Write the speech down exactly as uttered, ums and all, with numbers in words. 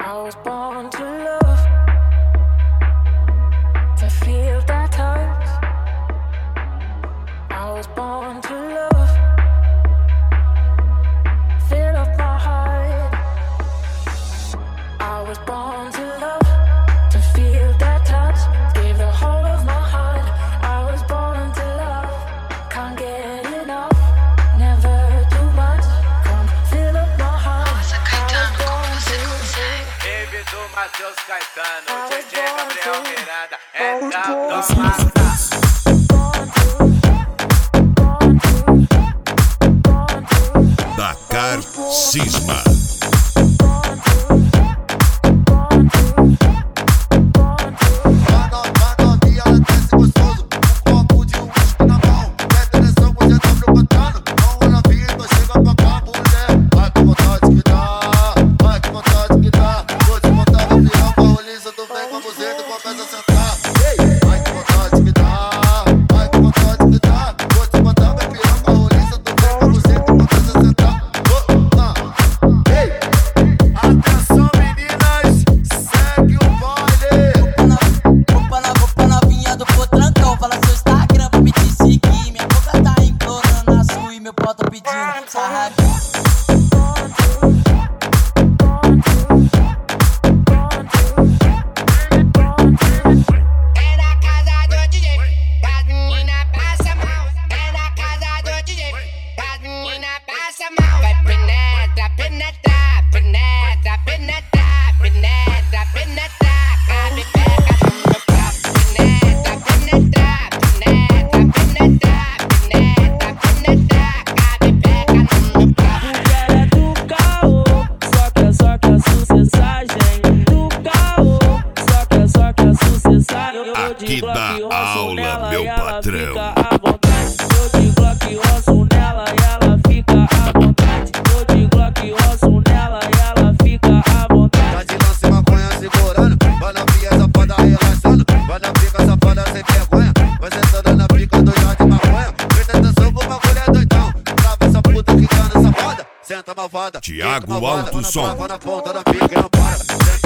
I was born to love, to feel that touch. I was born to love, fill up my heart. I was born to love, to feel that touch. Give the whole of my heart. I was born to love, can't get enough, never too much. Come fill up my heart. Baby do Matheus Caetano, D J Gabriel Miranda, é da massa. Dakar Cisma. Aqui dá aula, meu patrão. Eu de Glock roço nela e ela fica à vontade. Eu de Glock roço nela e ela fica à vontade. Tá de lance maconha segurando, vai na pia safada relaxando, vai na pica safada sem vergonha, vai sentando na pica do jardim maconha. Presta atenção com o bagulho é doidão, trava essa puta que tá nessa roda, senta malvada. Thiago Alto Som. Na ponta da pica e não para.